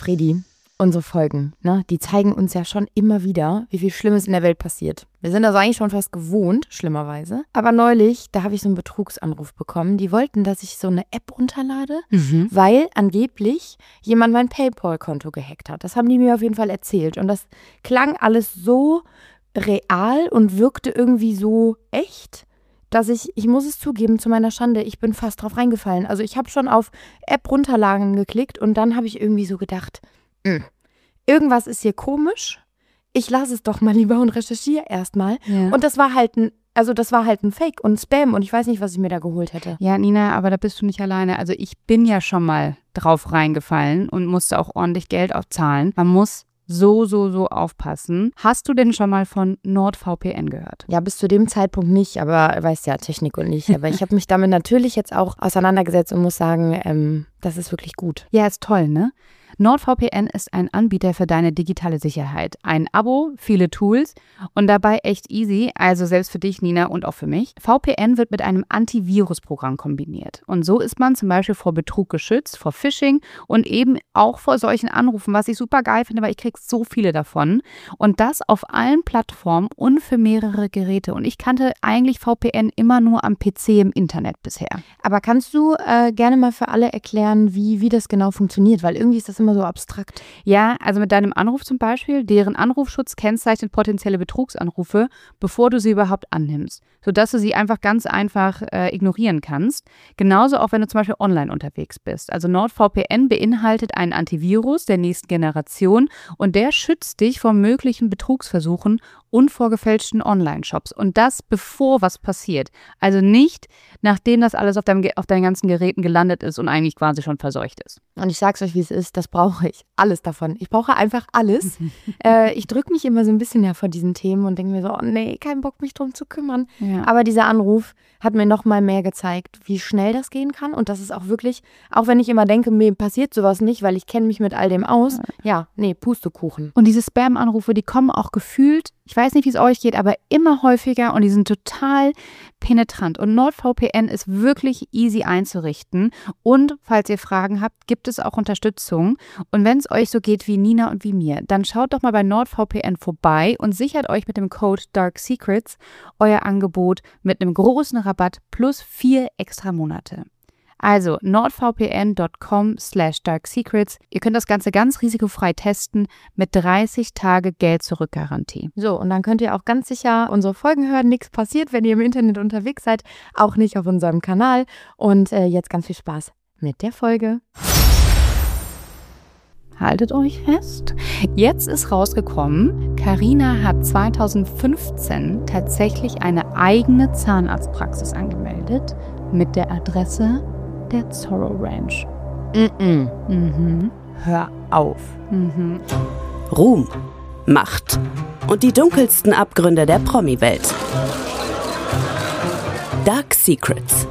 Fredi, unsere Folgen, ne, die zeigen uns ja schon immer wieder, wie viel Schlimmes in der Welt passiert. Wir sind das eigentlich schon fast gewohnt, schlimmerweise. Aber neulich, da habe ich so einen Betrugsanruf bekommen. Die wollten, dass ich so eine App runterlade, weil angeblich jemand mein PayPal-Konto gehackt hat. Das haben die mir auf jeden Fall erzählt. Und das klang alles so real und wirkte irgendwie so echt, dass ich muss es zugeben, zu meiner Schande, ich bin fast drauf reingefallen. Also ich habe schon auf App runterladen geklickt und dann habe ich irgendwie so gedacht, irgendwas ist hier komisch. Ich lasse es doch mal lieber und recherchiere erstmal. Ja. Und das war halt ein Fake und Spam und ich weiß nicht, was ich mir da geholt hätte. Ja, Nina, aber da bist du nicht alleine. Also ich bin ja schon mal drauf reingefallen und musste auch ordentlich Geld aufzahlen. Man muss so aufpassen. Hast du denn schon mal von NordVPN gehört? Ja, bis zu dem Zeitpunkt nicht, aber weißt ja, Technik und nicht. Aber ich habe mich damit natürlich jetzt auch auseinandergesetzt und muss sagen, das ist wirklich gut. Ja, ist toll, ne? NordVPN ist ein Anbieter für deine digitale Sicherheit. Ein Abo, viele Tools und dabei echt easy, also selbst für dich, Nina, und auch für mich. VPN wird mit einem Antivirusprogramm kombiniert. Und so ist man zum Beispiel vor Betrug geschützt, vor Phishing und eben auch vor solchen Anrufen, was ich super geil finde, weil ich kriege so viele davon. Und das auf allen Plattformen und für mehrere Geräte. Und ich kannte eigentlich VPN immer nur am PC im Internet bisher. Aber kannst du gerne mal für alle erklären, wie das genau funktioniert? Weil irgendwie ist das immer so abstrakt. Ja, also mit deinem Anruf zum Beispiel, deren Anrufschutz kennzeichnet potenzielle Betrugsanrufe, bevor du sie überhaupt annimmst, sodass du sie einfach ganz einfach ignorieren kannst. Genauso auch, wenn du zum Beispiel online unterwegs bist. Also NordVPN beinhaltet einen Antivirus der nächsten Generation und der schützt dich vor möglichen Betrugsversuchen und vor gefälschten Online-Shops. Und das bevor was passiert. Also nicht, nachdem das alles auf deinen ganzen Geräten gelandet ist und eigentlich quasi schon verseucht ist. Und ich sag's euch, wie es ist, das brauche ich. Alles davon. Ich brauche einfach alles. Ich drücke mich immer so ein bisschen ja vor diesen Themen und denke mir so, oh nee, kein Bock, mich drum zu kümmern. Ja. Aber dieser Anruf hat mir noch mal mehr gezeigt, wie schnell das gehen kann. Und das ist auch wirklich, auch wenn ich immer denke, mir passiert sowas nicht, weil ich kenne mich mit all dem aus. Ja, nee, Pustekuchen. Und diese Spam-Anrufe, die kommen auch gefühlt, ich weiß nicht, wie es euch geht, aber immer häufiger und die sind total penetrant. Und NordVPN ist wirklich easy einzurichten. Und falls ihr Fragen habt, gibt es auch Unterstützung. Und wenn es euch so geht wie Nina und wie mir, dann schaut doch mal bei NordVPN vorbei und sichert euch mit dem Code DARKSECRETS euer Angebot mit einem großen Rabatt plus 4 extra Monate. Also nordvpn.com/darksecrets. Ihr könnt das Ganze ganz risikofrei testen mit 30 Tage Geld-Zurück-Garantie. So, und dann könnt ihr auch ganz sicher unsere Folgen hören. Nichts passiert, wenn ihr im Internet unterwegs seid. Auch nicht auf unserem Kanal. Und jetzt ganz viel Spaß mit der Folge. Haltet euch fest. Jetzt ist rausgekommen, Carina hat 2015 tatsächlich eine eigene Zahnarztpraxis angemeldet mit der Adresse der Zorro Ranch. Hör auf. Ruhm, Macht und die dunkelsten Abgründe der Promi-Welt. Dark Secrets.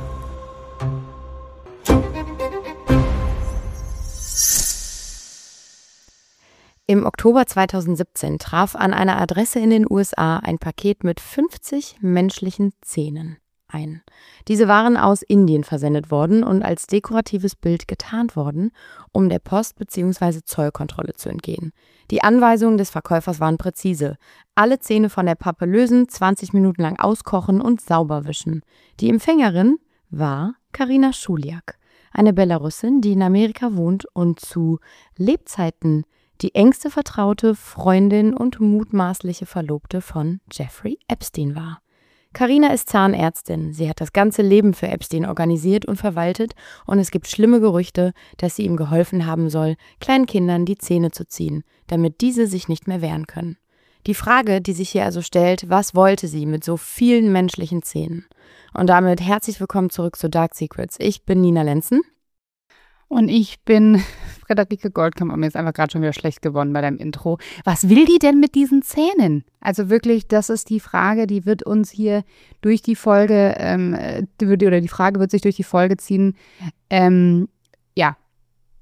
Im Oktober 2017 traf an einer Adresse in den USA ein Paket mit 50 menschlichen Zähnen ein. Diese waren aus Indien versendet worden und als dekoratives Bild getarnt worden, um der Post- bzw. Zollkontrolle zu entgehen. Die Anweisungen des Verkäufers waren präzise. Alle Zähne von der Pappe lösen, 20 Minuten lang auskochen und sauber wischen. Die Empfängerin war Carina Schuliak, eine Belarusin, die in Amerika wohnt und zu Lebzeiten die engste Vertraute, Freundin und mutmaßliche Verlobte von Jeffrey Epstein war. Carina ist Zahnärztin. Sie hat das ganze Leben für Epstein organisiert und verwaltet und es gibt schlimme Gerüchte, dass sie ihm geholfen haben soll, kleinen Kindern die Zähne zu ziehen, damit diese sich nicht mehr wehren können. Die Frage, die sich hier also stellt, was wollte sie mit so vielen menschlichen Zähnen? Und damit herzlich willkommen zurück zu Dark Secrets. Ich bin Nina Lenzen. Und ich bin Friederike Goldkamp und mir ist einfach gerade schon wieder schlecht geworden bei deinem Intro. Was will die denn mit diesen Zähnen? Also wirklich, das ist die Frage, die wird uns hier durch die Folge, die Frage wird sich durch die Folge ziehen. Ja,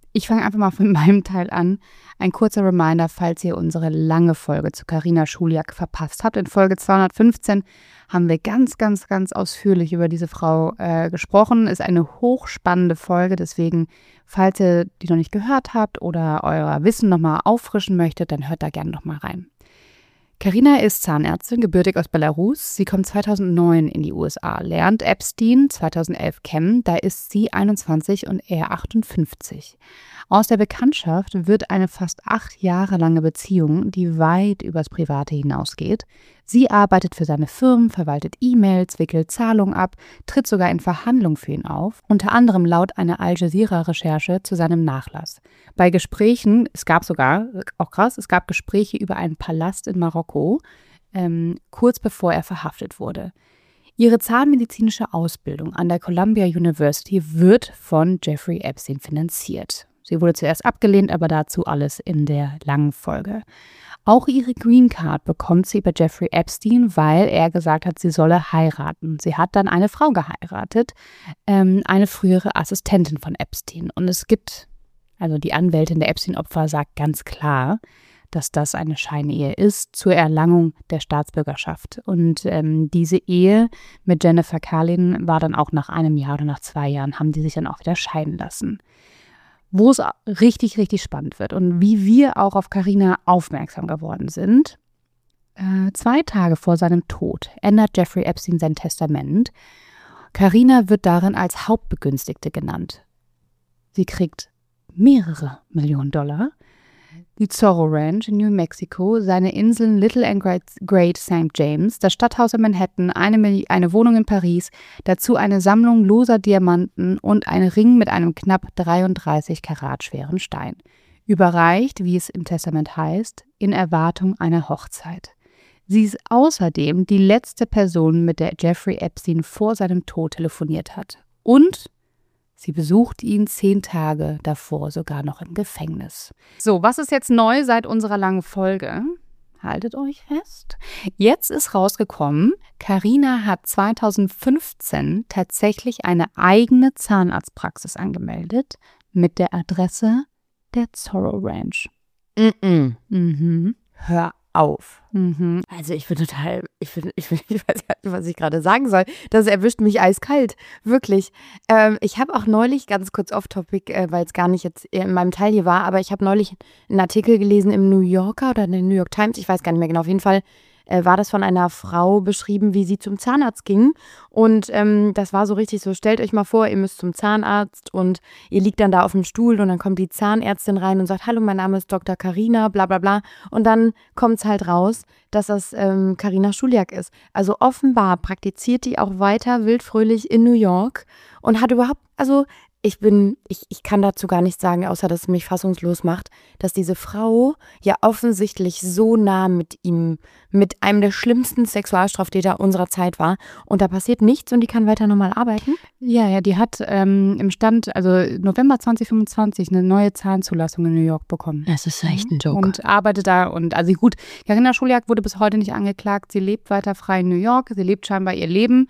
Ich fange einfach mal von meinem Teil an. Ein kurzer Reminder, falls ihr unsere lange Folge zu Carina Schuliak verpasst habt. In Folge 215 haben wir ganz ausführlich über diese Frau gesprochen. Ist eine hochspannende Folge, deswegen, falls ihr die noch nicht gehört habt oder euer Wissen nochmal auffrischen möchtet, dann hört da gerne nochmal rein. Carina ist Zahnärztin, gebürtig aus Belarus. Sie kommt 2009 in die USA, lernt Epstein 2011 kennen. Da ist sie 21 und er 58. Aus der Bekanntschaft wird eine fast 8 Jahre lange Beziehung, die weit übers Private hinausgeht. Sie arbeitet für seine Firmen, verwaltet E-Mails, wickelt Zahlungen ab, tritt sogar in Verhandlungen für ihn auf, unter anderem laut einer Al Jazeera-Recherche zu seinem Nachlass. Bei Gesprächen, es gab Gespräche über einen Palast in Marokko, kurz bevor er verhaftet wurde. Ihre zahnmedizinische Ausbildung an der Columbia University wird von Jeffrey Epstein finanziert. Sie wurde zuerst abgelehnt, aber dazu alles in der langen Folge. Auch ihre Green Card bekommt sie über Jeffrey Epstein, weil er gesagt hat, sie solle heiraten. Sie hat dann eine Frau geheiratet, eine frühere Assistentin von Epstein. Und es gibt, also die Anwältin der Epstein-Opfer sagt ganz klar, dass das eine Scheinehe ist zur Erlangung der Staatsbürgerschaft. Und diese Ehe mit Jennifer Carlin war dann auch nach einem Jahr oder nach 2 Jahren, haben die sich dann auch wieder scheiden lassen. Wo es richtig spannend wird und wie wir auch auf Carina aufmerksam geworden sind. 2 Tage vor seinem Tod ändert Jeffrey Epstein sein Testament. Carina wird darin als Hauptbegünstigte genannt. Sie kriegt mehrere Millionen $. Die Zorro Ranch in New Mexico, seine Inseln Little and Great St. James, das Stadthaus in Manhattan, eine Wohnung in Paris, dazu eine Sammlung loser Diamanten und ein Ring mit einem knapp 33 Karat schweren Stein. Überreicht, wie es im Testament heißt, in Erwartung einer Hochzeit. Sie ist außerdem die letzte Person, mit der Jeffrey Epstein vor seinem Tod telefoniert hat. Und sie besucht ihn 10 Tage davor sogar noch im Gefängnis. So, was ist jetzt neu seit unserer langen Folge? Haltet euch fest. Jetzt ist rausgekommen, Carina hat 2015 tatsächlich eine eigene Zahnarztpraxis angemeldet mit der Adresse der Zorro Ranch. Hör auf. Mhm. Also ich weiß gar nicht, was ich gerade sagen soll. Das erwischt mich eiskalt, wirklich. Ich habe auch neulich, ganz kurz off-topic, weil es gar nicht jetzt in meinem Teil hier war, aber ich habe neulich einen Artikel gelesen im New Yorker oder in der New York Times, ich weiß gar nicht mehr genau, auf jeden Fall war das von einer Frau beschrieben, wie sie zum Zahnarzt ging. Und das war so richtig so, stellt euch mal vor, ihr müsst zum Zahnarzt und ihr liegt dann da auf dem Stuhl und dann kommt die Zahnärztin rein und sagt, hallo, mein Name ist Dr. Carina, bla bla bla. Und dann kommt es halt raus, dass das Carina Schuliak ist. Also offenbar praktiziert die auch weiter wildfröhlich in New York und hat überhaupt, also ich kann dazu gar nichts sagen, außer dass es mich fassungslos macht, dass diese Frau ja offensichtlich so nah mit einem der schlimmsten Sexualstraftäter unserer Zeit war und da passiert nichts und die kann weiter normal arbeiten? Ja, die hat im Stand, also November 2025, eine neue Zahnzulassung in New York bekommen. Das ist echt ein Joke. Und arbeitet da und, also gut, Carina Schuliak wurde bis heute nicht angeklagt, sie lebt weiter frei in New York, sie lebt scheinbar ihr Leben,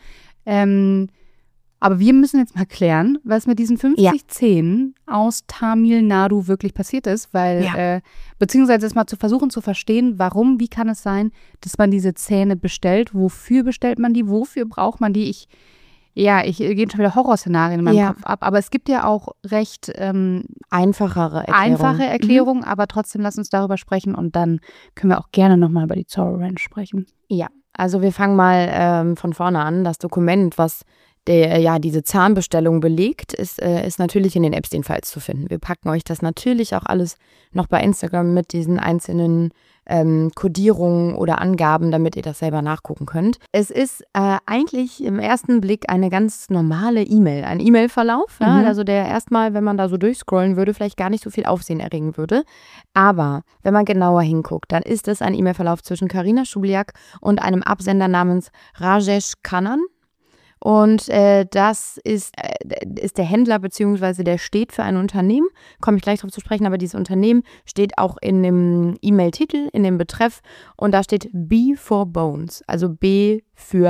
aber wir müssen jetzt mal klären, was mit diesen 50 Zähnen aus Tamil Nadu wirklich passiert ist, weil, beziehungsweise es mal zu versuchen zu verstehen, warum, wie kann es sein, dass man diese Zähne bestellt, wofür bestellt man die, wofür braucht man die, ich gehe schon wieder Horrorszenarien in meinem Kopf ab, aber es gibt ja auch recht einfache Erklärungen, aber trotzdem lass uns darüber sprechen und dann können wir auch gerne nochmal über die Zorro Ranch sprechen. Ja, also wir fangen mal von vorne an. Das Dokument, was diese Zahnbestellung belegt, ist natürlich in den Epstein-Files zu finden. Wir packen euch das natürlich auch alles noch bei Instagram mit diesen einzelnen Kodierungen oder Angaben, damit ihr das selber nachgucken könnt. Es ist eigentlich im ersten Blick eine ganz normale E-Mail, ein E-Mail-Verlauf, also der erstmal, wenn man da so durchscrollen würde, vielleicht gar nicht so viel Aufsehen erregen würde. Aber wenn man genauer hinguckt, dann ist es ein E-Mail-Verlauf zwischen Carina Schuliak und einem Absender namens Rajesh Khanna. Und das ist der Händler, beziehungsweise der steht für ein Unternehmen, komme ich gleich drauf zu sprechen, aber dieses Unternehmen steht auch in dem E-Mail-Titel, in dem Betreff und da steht B for Bones, also B für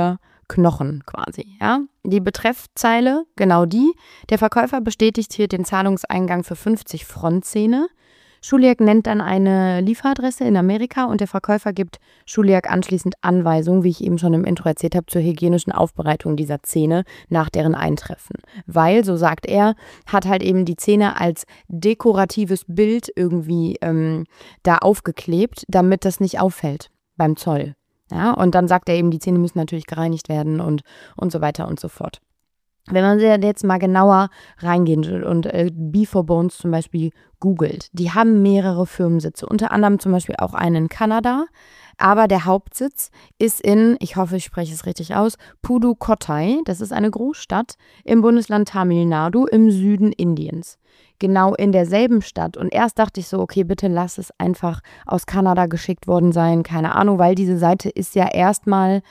Knochen quasi, ja. Die Betreffzeile, genau die. Der Verkäufer bestätigt hier den Zahlungseingang für 50 Frontzähne. Schuliak nennt dann eine Lieferadresse in Amerika und der Verkäufer gibt Schuliak anschließend Anweisungen, wie ich eben schon im Intro erzählt habe, zur hygienischen Aufbereitung dieser Zähne nach deren Eintreffen. Weil, so sagt er, hat halt eben die Zähne als dekoratives Bild irgendwie da aufgeklebt, damit das nicht auffällt beim Zoll. Ja, und dann sagt er eben, die Zähne müssen natürlich gereinigt werden und so weiter und so fort. Wenn man jetzt mal genauer reingeht und B4Bones zum Beispiel googelt, die haben mehrere Firmensitze, unter anderem zum Beispiel auch einen in Kanada, aber der Hauptsitz ist in, ich hoffe, ich spreche es richtig aus, Pudukkottai, das ist eine Großstadt im Bundesland Tamil Nadu im Süden Indiens. Genau in derselben Stadt. Und erst dachte ich so, okay, bitte lass es einfach aus Kanada geschickt worden sein, keine Ahnung, weil diese Seite ist ja erstmal,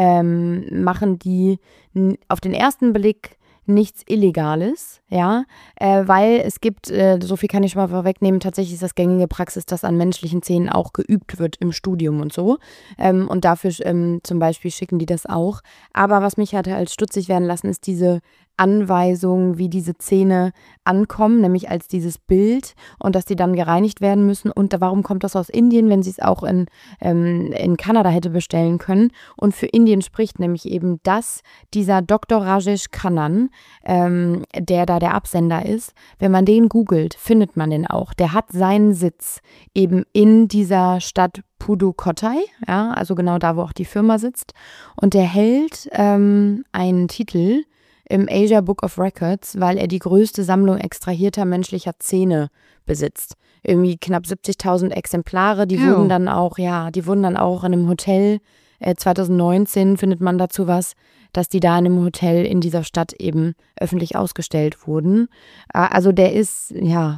machen die auf den ersten Blick nichts Illegales, ja, weil es gibt, so viel kann ich schon mal vorwegnehmen, tatsächlich ist das gängige Praxis, dass an menschlichen Zähnen auch geübt wird im Studium und so. Und dafür zum Beispiel schicken die das auch. Aber was mich halt als stutzig werden lassen, ist diese Anweisung, wie diese Zähne ankommen, nämlich als dieses Bild und dass die dann gereinigt werden müssen. Und warum kommt das aus Indien, wenn sie es auch in Kanada hätte bestellen können? Und für Indien spricht nämlich eben, dass dieser Dr. Rajesh Khanna, der da der Absender ist, wenn man den googelt, findet man den auch. Der hat seinen Sitz eben in dieser Stadt Pudukkottai, ja, also genau da, wo auch die Firma sitzt. Und der hält einen Titel im Asia Book of Records, weil er die größte Sammlung extrahierter menschlicher Zähne besitzt. Irgendwie knapp 70.000 Exemplare, die wurden dann auch in einem Hotel, 2019 findet man dazu was, dass die da in einem Hotel in dieser Stadt eben öffentlich ausgestellt wurden. Also der ist.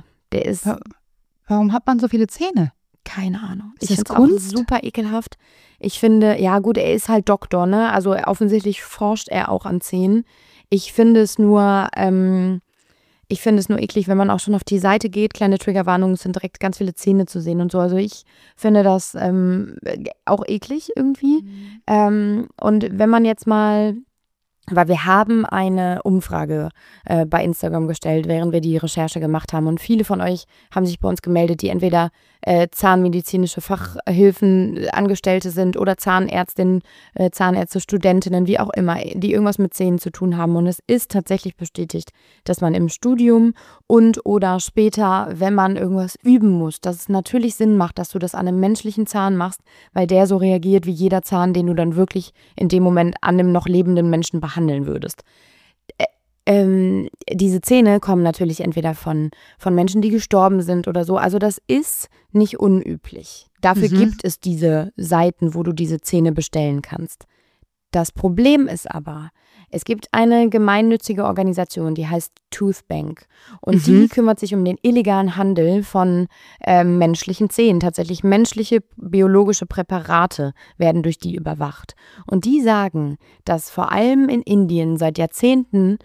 Warum hat man so viele Zähne? Keine Ahnung. Ist Ich das finde es Kunst? auch super ekelhaft. Ich finde, ja gut, er ist halt Doktor, ne? Also offensichtlich forscht er auch an Zähnen. Ich finde es nur eklig, wenn man auch schon auf die Seite geht. Kleine Triggerwarnungen, es sind direkt ganz viele Zähne zu sehen und so. Also ich finde das auch eklig irgendwie. Und wenn man jetzt mal, weil wir haben eine Umfrage bei Instagram gestellt, während wir die Recherche gemacht haben. Und viele von euch haben sich bei uns gemeldet, die entweder zahnmedizinische Fachhilfen Angestellte sind oder Zahnärztinnen, Zahnärzte, Studentinnen, wie auch immer, die irgendwas mit Zähnen zu tun haben. Und es ist tatsächlich bestätigt, dass man im Studium und oder später, wenn man irgendwas üben muss, dass es natürlich Sinn macht, dass du das an einem menschlichen Zahn machst, weil der so reagiert wie jeder Zahn, den du dann wirklich in dem Moment an einem noch lebenden Menschen behandeln würdest. Diese Zähne kommen natürlich entweder von Menschen, die gestorben sind oder so. Also das ist nicht unüblich. Dafür gibt es diese Seiten, wo du diese Zähne bestellen kannst. Das Problem ist aber, es gibt eine gemeinnützige Organisation, die heißt Tooth Bank. Und die kümmert sich um den illegalen Handel von menschlichen Zähnen. Tatsächlich menschliche biologische Präparate werden durch die überwacht. Und die sagen, dass vor allem in Indien seit Jahrzehnten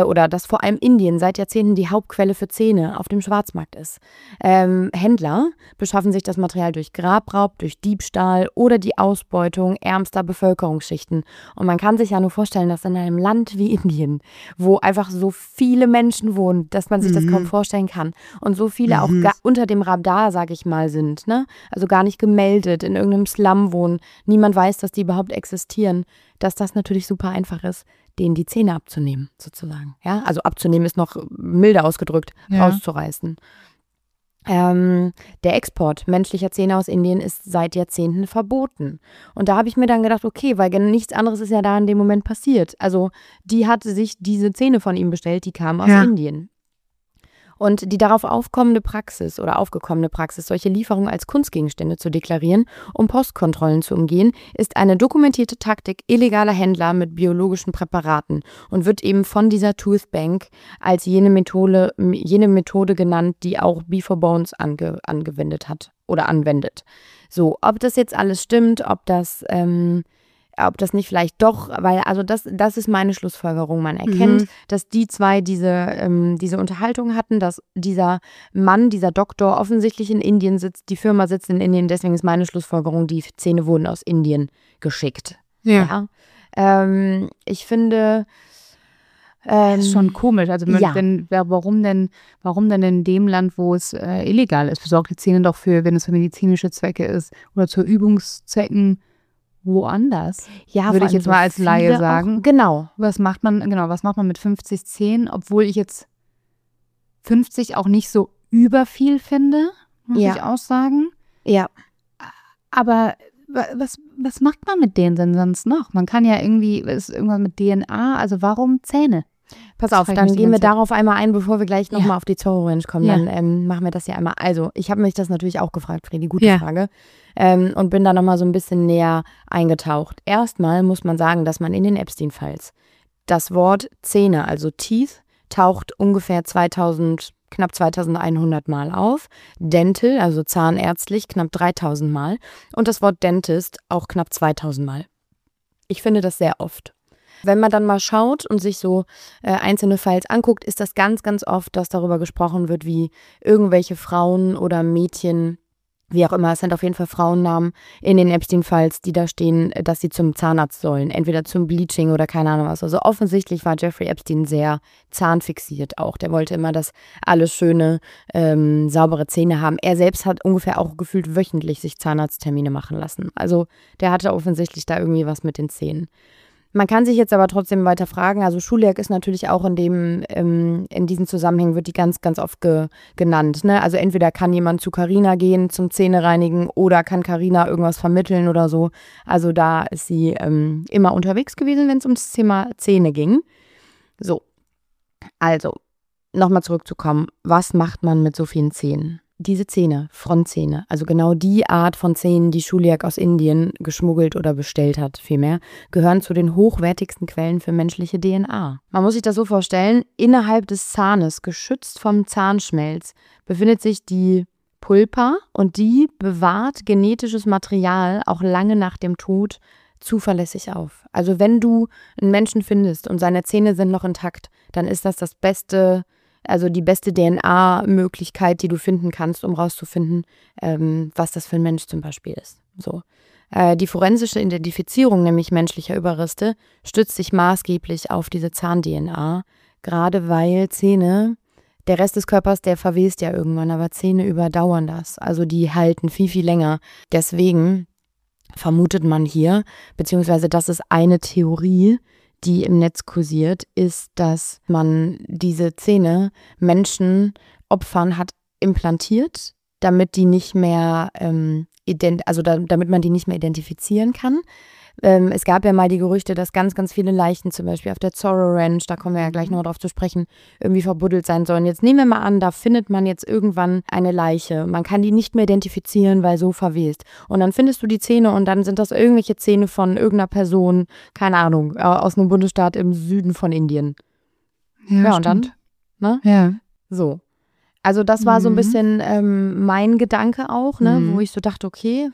die Hauptquelle für Zähne auf dem Schwarzmarkt ist. Händler beschaffen sich das Material durch Grabraub, durch Diebstahl oder die Ausbeutung ärmster Bevölkerungsschichten. Und man kann sich ja nur vorstellen, dass in einem Land wie Indien, wo einfach so viele Menschen wohnen, dass man sich das kaum vorstellen kann und so viele auch unter dem Radar, sage ich mal, sind, ne? Also gar nicht gemeldet, in irgendeinem Slum wohnen, niemand weiß, dass die überhaupt existieren, dass das natürlich super einfach ist, denen die Zähne abzunehmen, sozusagen. Ja? Also abzunehmen ist noch milder ausgedrückt, rauszureißen. Der Export menschlicher Zähne aus Indien ist seit Jahrzehnten verboten. Und da habe ich mir dann gedacht, okay, weil nichts anderes ist ja da in dem Moment passiert. Also die hatte sich diese Zähne von ihm bestellt, die kamen aus Indien. Und die darauf aufgekommene Praxis, solche Lieferungen als Kunstgegenstände zu deklarieren, um Postkontrollen zu umgehen, ist eine dokumentierte Taktik illegaler Händler mit biologischen Präparaten und wird eben von dieser Tooth Bank als jene Methode genannt, die auch B4Bones angewendet hat oder anwendet. So, ob das jetzt alles stimmt, ob das nicht vielleicht doch, weil also das ist meine Schlussfolgerung. Man erkennt, dass die zwei diese Unterhaltung hatten, dass dieser Mann, dieser Doktor offensichtlich in Indien sitzt, die Firma sitzt in Indien, deswegen ist meine Schlussfolgerung, die Zähne wurden aus Indien geschickt. Ja. Ich finde... das ist schon komisch. Also warum denn in dem Land, wo es illegal ist? Besorgt die Zähne doch wenn es für medizinische Zwecke ist oder zu Übungszwecken woanders. Ja, würde ich jetzt mal als Laie sagen. Auch, genau. Was macht man mit 50 Zähnen? Obwohl ich jetzt 50 auch nicht so über viel finde, muss ich auch sagen. Ja. Aber was macht man mit denen denn sonst noch? Man kann ja ist irgendwas mit DNA, also warum Zähne? Pass auf, dann gehen wir darauf einmal ein, bevor wir gleich nochmal auf die Zorro Ranch kommen. Ja. Dann machen wir das hier einmal. Also, ich habe mich das natürlich auch gefragt, Fredi, gute Frage. Und bin da nochmal so ein bisschen näher eingetaucht. Erstmal muss man sagen, dass man in den Epstein-Files das Wort Zähne, also Teeth, taucht ungefähr knapp 2100 Mal auf. Dental, also zahnärztlich, knapp 3000 Mal. Und das Wort Dentist auch knapp 2000 Mal. Ich finde das sehr oft. Wenn man dann mal schaut und sich so einzelne Files anguckt, ist das ganz, ganz oft, dass darüber gesprochen wird, wie irgendwelche Frauen oder Mädchen, wie auch immer, es sind auf jeden Fall Frauennamen in den Epstein-Files, die da stehen, dass sie zum Zahnarzt sollen, entweder zum Bleaching oder keine Ahnung was. Also offensichtlich war Jeffrey Epstein sehr zahnfixiert auch. Der wollte immer, dass alle schöne, saubere Zähne haben. Er selbst hat ungefähr auch gefühlt wöchentlich sich Zahnarzttermine machen lassen. Also der hatte offensichtlich da irgendwie was mit den Zähnen. Man kann sich jetzt aber trotzdem weiter fragen, also Schuljak ist natürlich auch in diesen Zusammenhängen wird die ganz, ganz oft genannt. Ne? Also entweder kann jemand zu Carina gehen zum Zähnereinigen oder kann Carina irgendwas vermitteln oder so. Also da ist sie immer unterwegs gewesen, wenn es ums Thema Zähne ging. So, also nochmal zurückzukommen, was macht man mit so vielen Zähnen? Diese Zähne, Frontzähne, also genau die Art von Zähnen, die Schuljak aus Indien geschmuggelt oder bestellt hat, vielmehr, gehören zu den hochwertigsten Quellen für menschliche DNA. Man muss sich das so vorstellen, innerhalb des Zahnes, geschützt vom Zahnschmelz, befindet sich die Pulpa und die bewahrt genetisches Material auch lange nach dem Tod zuverlässig auf. Also wenn du einen Menschen findest und seine Zähne sind noch intakt, dann ist das die beste DNA-Möglichkeit, die du finden kannst, um rauszufinden, was das für ein Mensch zum Beispiel ist. So. Die forensische Identifizierung nämlich menschlicher Überreste stützt sich maßgeblich auf diese Zahn-DNA, gerade weil Zähne, der Rest des Körpers, der verwest ja irgendwann, aber Zähne überdauern das. Also die halten viel, viel länger. Deswegen vermutet man hier, beziehungsweise das ist eine Theorie, die im Netz kursiert, ist, dass man diese Zähne Menschen, Opfern hat implantiert, damit die nicht mehr, damit man die nicht mehr identifizieren kann. Es gab ja mal die Gerüchte, dass ganz, ganz viele Leichen, zum Beispiel auf der Zorro Ranch, da kommen wir ja gleich noch drauf zu sprechen, irgendwie verbuddelt sein sollen. Jetzt nehmen wir mal an, da findet man jetzt irgendwann eine Leiche. Man kann die nicht mehr identifizieren, weil so verwest. Und dann findest du die Zähne und dann sind das irgendwelche Zähne von irgendeiner Person, keine Ahnung, aus einem Bundesstaat im Süden von Indien. Ja, und dann? Ne? Ja. So. Also das war so ein bisschen mein Gedanke auch, ne, wo ich so dachte, okay,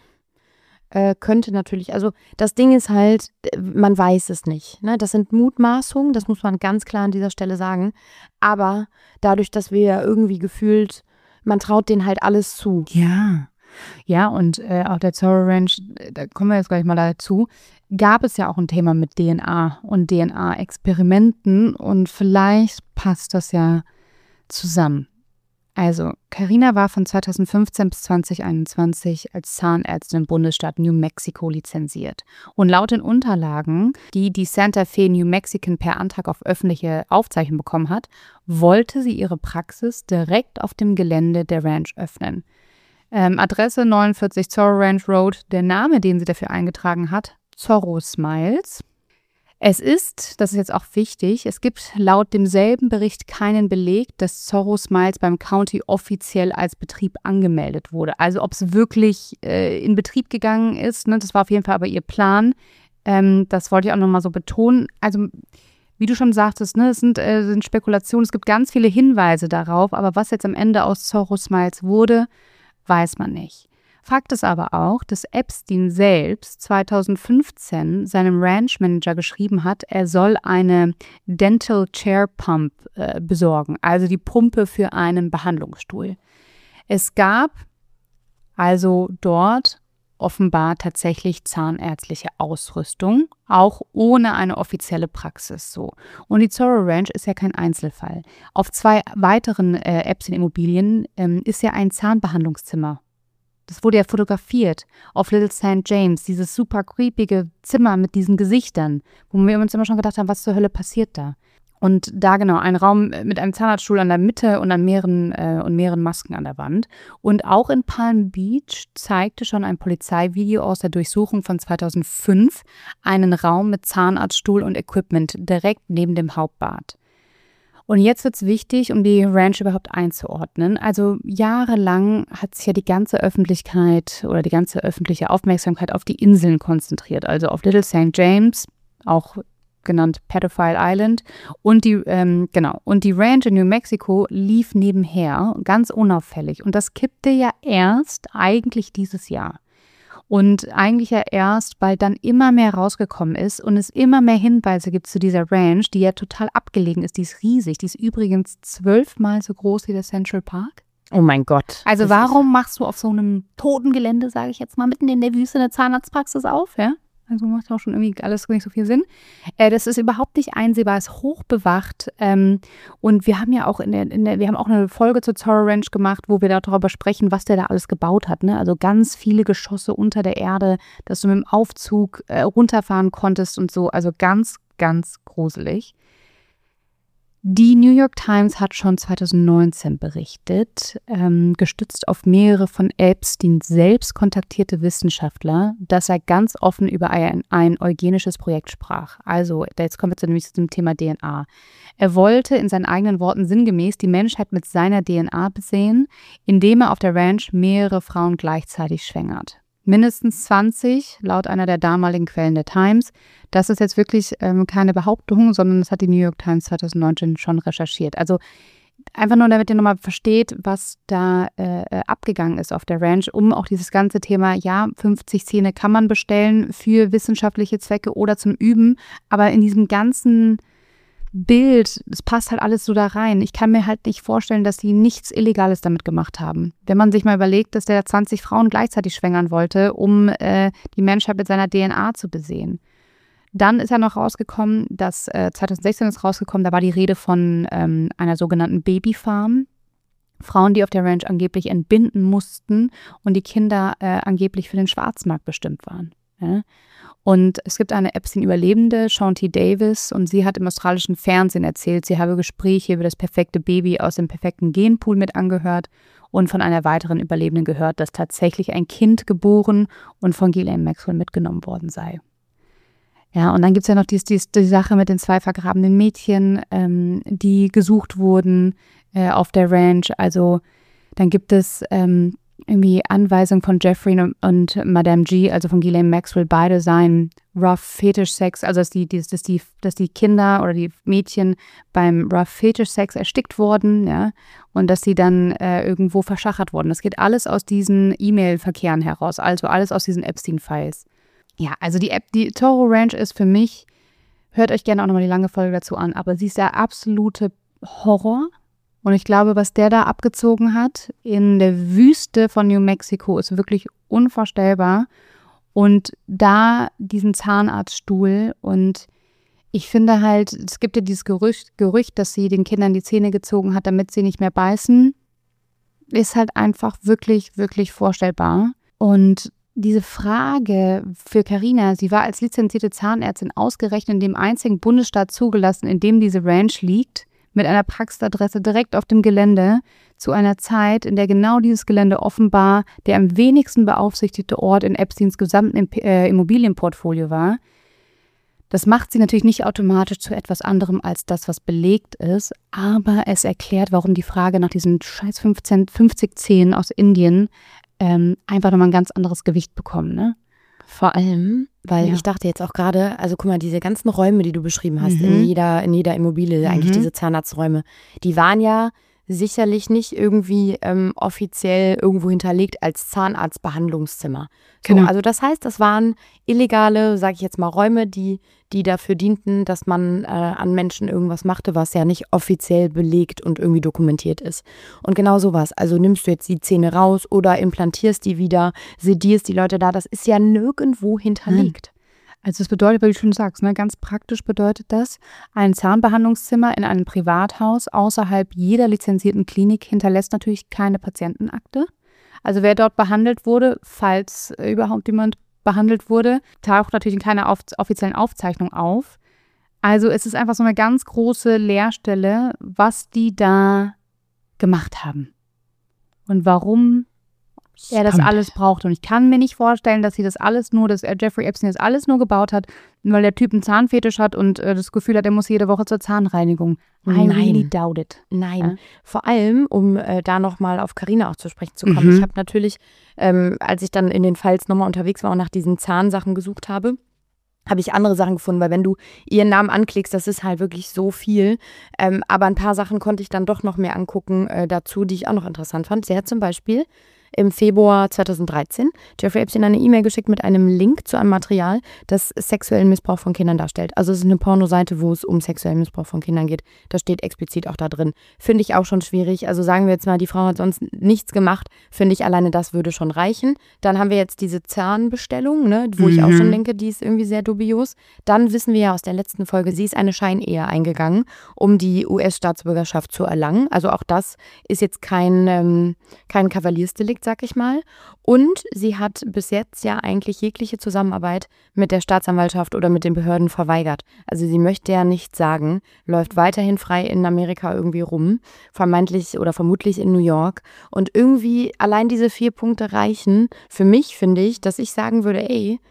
könnte natürlich, also das Ding ist halt, man weiß es nicht. Ne? Das sind Mutmaßungen, das muss man ganz klar an dieser Stelle sagen. Aber dadurch, dass wir irgendwie gefühlt, man traut denen halt alles zu. Ja. Ja, und auf der Zorro Ranch, da kommen wir jetzt gleich mal dazu, gab es ja auch ein Thema mit DNA und DNA-Experimenten und vielleicht passt das ja zusammen. Also, Carina war von 2015 bis 2021 als Zahnärztin im Bundesstaat New Mexico lizenziert. Und laut den Unterlagen, die Santa Fe New Mexican per Antrag auf öffentliche Aufzeichnung bekommen hat, wollte sie ihre Praxis direkt auf dem Gelände der Ranch öffnen. Adresse 49 Zorro Ranch Road, der Name, den sie dafür eingetragen hat, Zorro Smiles. Das ist jetzt auch wichtig, es gibt laut demselben Bericht keinen Beleg, dass Zorro Smiles beim County offiziell als Betrieb angemeldet wurde. Also ob es wirklich in Betrieb gegangen ist, ne, das war auf jeden Fall aber ihr Plan. Das wollte ich auch nochmal so betonen. Also wie du schon sagtest, ne, es sind Spekulationen, es gibt ganz viele Hinweise darauf, aber was jetzt am Ende aus Zorro Smiles wurde, weiß man nicht. Fakt ist aber auch, dass Epstein selbst 2015 seinem Ranch-Manager geschrieben hat, er soll eine Dental Chair Pump besorgen, also die Pumpe für einen Behandlungsstuhl. Es gab also dort offenbar tatsächlich zahnärztliche Ausrüstung, auch ohne eine offizielle Praxis so. Und die Zorro Ranch ist ja kein Einzelfall. Auf 2 weiteren Epstein-Immobilien ist ja ein Zahnbehandlungszimmer. Das wurde ja fotografiert auf Little St. James, dieses super creepige Zimmer mit diesen Gesichtern, wo wir uns immer schon gedacht haben, was zur Hölle passiert da? Und da genau, ein Raum mit einem Zahnarztstuhl an der Mitte und an mehreren Masken an der Wand. Und auch in Palm Beach zeigte schon ein Polizeivideo aus der Durchsuchung von 2005 einen Raum mit Zahnarztstuhl und Equipment direkt neben dem Hauptbad. Und jetzt wird es wichtig, um die Ranch überhaupt einzuordnen. Also jahrelang hat sich ja die ganze Öffentlichkeit oder die ganze öffentliche Aufmerksamkeit auf die Inseln konzentriert. Also auf Little St. James, auch genannt Pedophile Island. Und die Ranch in New Mexico lief nebenher, ganz unauffällig. Und das kippte ja erst eigentlich dieses Jahr. Und eigentlich ja erst, weil dann immer mehr rausgekommen ist und es immer mehr Hinweise gibt zu dieser Ranch, die ja total abgelegen ist. Die ist riesig. Die ist übrigens 12-mal so groß wie der Central Park. Oh mein Gott. Also warum machst du auf so einem toten Gelände, sage ich jetzt mal, mitten in der Wüste eine Zahnarztpraxis auf, ja? Also macht auch schon irgendwie alles nicht so viel Sinn. Das ist überhaupt nicht einsehbar, ist hochbewacht. Und wir haben ja auch wir haben auch eine Folge zur Zorro Ranch gemacht, wo wir darüber sprechen, was der da alles gebaut hat. Ne? Also ganz viele Geschosse unter der Erde, dass du mit dem Aufzug runterfahren konntest und so. Also ganz, ganz gruselig. Die New York Times hat schon 2019 berichtet, gestützt auf mehrere von Epstein selbst kontaktierte Wissenschaftler, dass er ganz offen über ein eugenisches Projekt sprach. Also, jetzt kommen wir nämlich zum Thema DNA. Er wollte in seinen eigenen Worten sinngemäß die Menschheit mit seiner DNA besehen, indem er auf der Ranch mehrere Frauen gleichzeitig schwängert. Mindestens 20, laut einer der damaligen Quellen der Times. Das ist jetzt wirklich keine Behauptung, sondern das hat die New York Times 2019 schon recherchiert. Also einfach nur, damit ihr nochmal versteht, was da abgegangen ist auf der Ranch, um auch dieses ganze Thema, ja, 50 Zähne kann man bestellen für wissenschaftliche Zwecke oder zum Üben, aber in diesem ganzen Bild, es passt halt alles so da rein. Ich kann mir halt nicht vorstellen, dass sie nichts Illegales damit gemacht haben. Wenn man sich mal überlegt, dass der 20 Frauen gleichzeitig schwängern wollte, um die Menschheit mit seiner DNA zu besehen. Dann ist ja noch rausgekommen, 2016 ist rausgekommen, da war die Rede von einer sogenannten Babyfarm. Frauen, die auf der Ranch angeblich entbinden mussten und die Kinder angeblich für den Schwarzmarkt bestimmt waren. Ja? Und es gibt eine Epstein-Überlebende, Shaunti Davis, und sie hat im australischen Fernsehen erzählt, sie habe Gespräche über das perfekte Baby aus dem perfekten Genpool mit angehört und von einer weiteren Überlebenden gehört, dass tatsächlich ein Kind geboren und von Ghislaine Maxwell mitgenommen worden sei. Ja, und dann gibt es ja noch die Sache mit den 2 vergrabenen Mädchen, die gesucht wurden auf der Ranch. Also dann gibt es irgendwie Anweisung von Jeffrey und Madame G, also von Ghislaine Maxwell, beide seien Rough Fetish Sex, also dass die Kinder oder die Mädchen beim Rough Fetish Sex erstickt wurden, ja, und dass sie dann irgendwo verschachert wurden. Das geht alles aus diesen E-Mail-Verkehren heraus, also alles aus diesen Epstein-Files. Ja, also die Zorro Ranch ist für mich, hört euch gerne auch nochmal die lange Folge dazu an, aber sie ist der absolute Horror. Und ich glaube, was der da abgezogen hat in der Wüste von New Mexico, ist wirklich unvorstellbar. Und da diesen Zahnarztstuhl, und ich finde halt, es gibt ja dieses Gerücht, dass sie den Kindern die Zähne gezogen hat, damit sie nicht mehr beißen, ist halt einfach wirklich, wirklich vorstellbar. Und diese Frage für Carina, sie war als lizenzierte Zahnärztin ausgerechnet in dem einzigen Bundesstaat zugelassen, in dem diese Ranch liegt, mit einer Praxisadresse direkt auf dem Gelände, zu einer Zeit, in der genau dieses Gelände offenbar der am wenigsten beaufsichtigte Ort in Epsteins gesamten Immobilienportfolio war. Das macht sie natürlich nicht automatisch zu etwas anderem als das, was belegt ist, aber es erklärt, warum die Frage nach diesen scheiß 50 Zähnen aus Indien einfach nochmal ein ganz anderes Gewicht bekommen, ne? Vor allem, weil ich dachte jetzt auch gerade, also guck mal, diese ganzen Räume, die du beschrieben hast, in jeder Immobilie, eigentlich diese Zahnarzträume, die waren ja sicherlich nicht irgendwie offiziell irgendwo hinterlegt als Zahnarztbehandlungszimmer. So, Genau. also das heißt, das waren illegale, sage ich jetzt mal, Räume, die dafür dienten, dass man an Menschen irgendwas machte, was ja nicht offiziell belegt und irgendwie dokumentiert ist. Und genau sowas. Also nimmst du jetzt die Zähne raus oder implantierst die wieder, sedierst die Leute da, das ist ja nirgendwo hinterlegt. Also das bedeutet, wie du schon sagst, ne, ganz praktisch bedeutet das, ein Zahnbehandlungszimmer in einem Privathaus außerhalb jeder lizenzierten Klinik hinterlässt natürlich keine Patientenakte. Also wer dort behandelt wurde, falls überhaupt jemand behandelt wurde, taucht natürlich in keiner offiziellen Aufzeichnung auf. Also es ist einfach so eine ganz große Leerstelle, was die da gemacht haben und warum er das alles braucht. Und ich kann mir nicht vorstellen, dass Jeffrey Epstein das alles nur gebaut hat, weil der Typ einen Zahnfetisch hat und das Gefühl hat, er muss jede Woche zur Zahnreinigung. I really doubt it. Nein, Ja? vor allem, um da nochmal auf Carina auch zu sprechen zu kommen. Ich habe natürlich, als ich dann in den Files nochmal unterwegs war und nach diesen Zahnsachen gesucht habe, habe ich andere Sachen gefunden, weil wenn du ihren Namen anklickst, das ist halt wirklich so viel. Aber ein paar Sachen konnte ich dann doch noch mehr angucken dazu, die ich auch noch interessant fand. Sie hat zum Beispiel im Februar 2013 Jeffrey Epstein eine E-Mail geschickt mit einem Link zu einem Material, das sexuellen Missbrauch von Kindern darstellt. Also es ist eine Pornoseite, wo es um sexuellen Missbrauch von Kindern geht. Das steht explizit auch da drin. Finde ich auch schon schwierig. Also sagen wir jetzt mal, die Frau hat sonst nichts gemacht. Finde ich, alleine das würde schon reichen. Dann haben wir jetzt diese Zahnbestellung, ne, wo ich auch schon denke, die ist irgendwie sehr dubios. Dann wissen wir ja aus der letzten Folge, sie ist eine Scheinehe eingegangen, um die US-Staatsbürgerschaft zu erlangen. Also auch das ist jetzt kein Kavaliersdelikt, sag ich mal. Und sie hat bis jetzt ja eigentlich jegliche Zusammenarbeit mit der Staatsanwaltschaft oder mit den Behörden verweigert. Also sie möchte ja nichts sagen, läuft weiterhin frei in Amerika irgendwie rum, vermeintlich oder vermutlich in New York. Und irgendwie allein diese 4 Punkte reichen für mich, finde ich, dass ich sagen würde,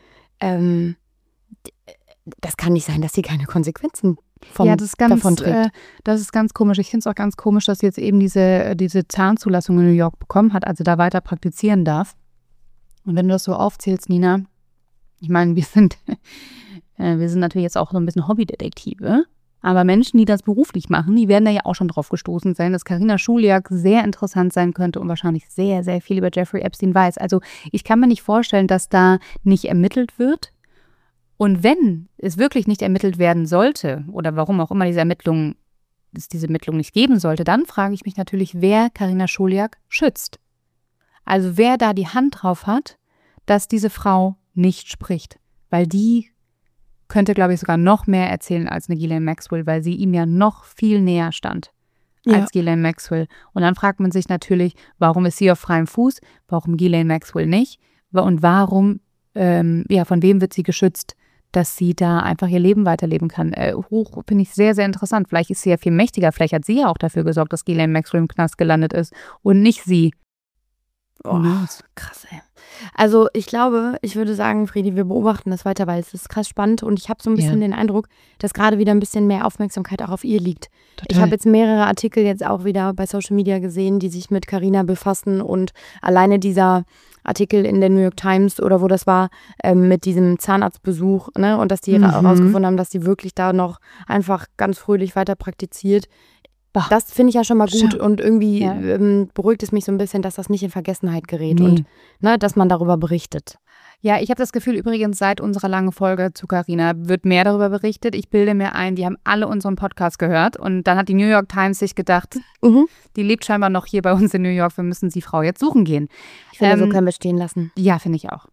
das kann nicht sein, dass sie keine Konsequenzen davon trägt. Das ist ganz komisch. Ich finde es auch ganz komisch, dass sie jetzt eben diese Zahnzulassung in New York bekommen hat, also da weiter praktizieren darf. Und wenn du das so aufzählst, Nina, ich meine, wir sind natürlich jetzt auch so ein bisschen Hobbydetektive, aber Menschen, die das beruflich machen, die werden da ja auch schon drauf gestoßen sein, dass Carina Schuliak sehr interessant sein könnte und wahrscheinlich sehr, sehr viel über Jeffrey Epstein weiß. Also ich kann mir nicht vorstellen, dass da nicht ermittelt wird. Und wenn es wirklich nicht ermittelt werden sollte oder warum auch immer es diese Ermittlung nicht geben sollte, dann frage ich mich natürlich, wer Carina Schuliak schützt. Also wer da die Hand drauf hat, dass diese Frau nicht spricht. Weil die könnte, glaube ich, sogar noch mehr erzählen als eine Ghislaine Maxwell, weil sie ihm ja noch viel näher stand als Ghislaine Maxwell. Und dann fragt man sich natürlich, warum ist sie auf freiem Fuß, warum Ghislaine Maxwell nicht und warum, von wem wird sie geschützt, dass sie da einfach ihr Leben weiterleben kann. Finde ich sehr, sehr interessant. Vielleicht ist sie ja viel mächtiger. Vielleicht hat sie ja auch dafür gesorgt, dass Ghislaine Maxwell im Knast gelandet ist und nicht sie. Oh, krass, ey. Also ich würde sagen, Friedi, wir beobachten das weiter, weil es ist krass spannend und ich habe so ein bisschen den Eindruck, dass gerade wieder ein bisschen mehr Aufmerksamkeit auch auf ihr liegt. Total. Ich habe jetzt mehrere Artikel jetzt auch wieder bei Social Media gesehen, die sich mit Carina befassen und alleine dieser Artikel in der New York Times oder wo das war, mit diesem Zahnarztbesuch, ne, und dass die herausgefunden haben, dass die wirklich da noch einfach ganz fröhlich weiter praktiziert. Das finde ich ja schon mal gut und irgendwie beruhigt es mich so ein bisschen, dass das nicht in Vergessenheit gerät und dass man darüber berichtet. Ja, ich habe das Gefühl übrigens, seit unserer langen Folge zu Carina wird mehr darüber berichtet. Ich bilde mir ein, die haben alle unseren Podcast gehört und dann hat die New York Times sich gedacht, die lebt scheinbar noch hier bei uns in New York, wir müssen die Frau jetzt suchen gehen. Ich finde, so können wir stehen lassen. Ja, finde ich auch.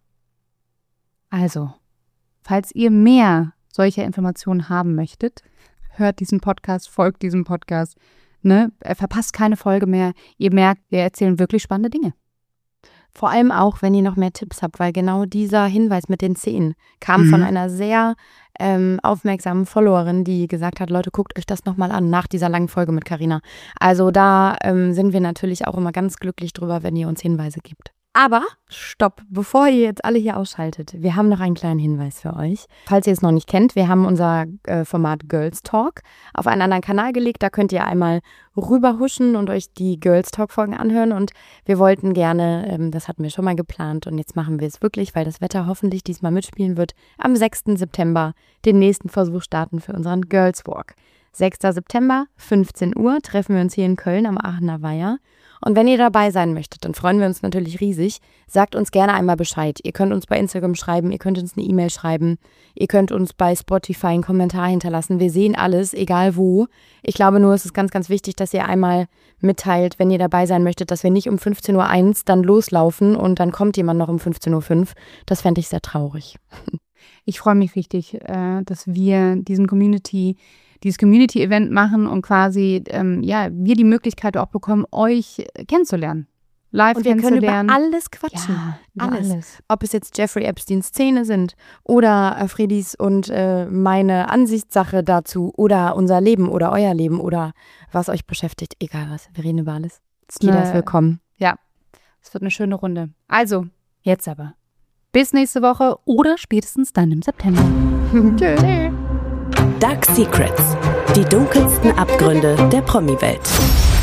Also, falls ihr mehr solcher Informationen haben möchtet, hört diesen Podcast, folgt diesem Podcast, ne? Verpasst keine Folge mehr. Ihr merkt, wir erzählen wirklich spannende Dinge. Vor allem auch, wenn ihr noch mehr Tipps habt, weil genau dieser Hinweis mit den Zähnen kam von einer sehr aufmerksamen Followerin, die gesagt hat, Leute, guckt euch das nochmal an, nach dieser langen Folge mit Carina. Also da sind wir natürlich auch immer ganz glücklich drüber, wenn ihr uns Hinweise gebt. Aber stopp, bevor ihr jetzt alle hier ausschaltet, wir haben noch einen kleinen Hinweis für euch. Falls ihr es noch nicht kennt, wir haben unser Format Girls Talk auf einen anderen Kanal gelegt. Da könnt ihr einmal rüberhuschen und euch die Girls Talk Folgen anhören. Und wir wollten gerne, das hatten wir schon mal geplant und jetzt machen wir es wirklich, weil das Wetter hoffentlich diesmal mitspielen wird, am 6. September den nächsten Versuch starten für unseren Girls Walk. 6. September, 15 Uhr, treffen wir uns hier in Köln am Aachener Weiher. Und wenn ihr dabei sein möchtet, dann freuen wir uns natürlich riesig. Sagt uns gerne einmal Bescheid. Ihr könnt uns bei Instagram schreiben, ihr könnt uns eine E-Mail schreiben, ihr könnt uns bei Spotify einen Kommentar hinterlassen. Wir sehen alles, egal wo. Ich glaube nur, es ist ganz, ganz wichtig, dass ihr einmal mitteilt, wenn ihr dabei sein möchtet, dass wir nicht um 15.01 Uhr dann loslaufen und dann kommt jemand noch um 15.05 Uhr. Das fände ich sehr traurig. Ich freue mich richtig, dass wir dieses Community-Event machen und quasi, wir die Möglichkeit auch bekommen, euch kennenzulernen. Live und wir kennenzulernen. können über alles quatschen. Ja, über alles. Ob es jetzt Jeffrey Epsteins Szene sind oder Fredis und meine Ansichtssache dazu oder unser Leben oder euer Leben oder was euch beschäftigt. Egal was, wir reden über alles. Jeder ist willkommen. Ja, es wird eine schöne Runde. Also, jetzt aber. Bis nächste Woche oder spätestens dann im September. Tschüss. Dark Secrets. Die dunkelsten Abgründe der Promi-Welt.